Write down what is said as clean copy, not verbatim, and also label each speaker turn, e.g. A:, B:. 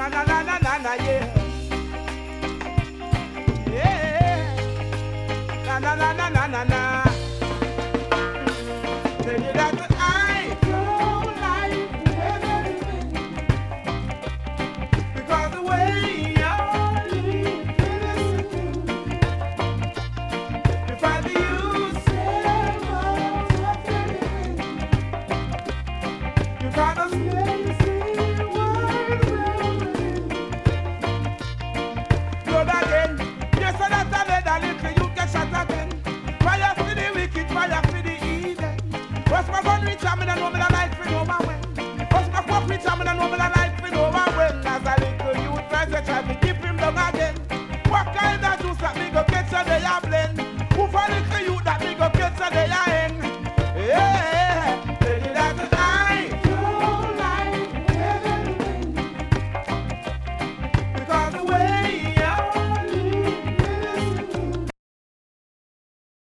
A: na na na na na yeah. Yeah. Na na na na na na na. Tell you that I don't like everything because the way you're living you find the use you find us.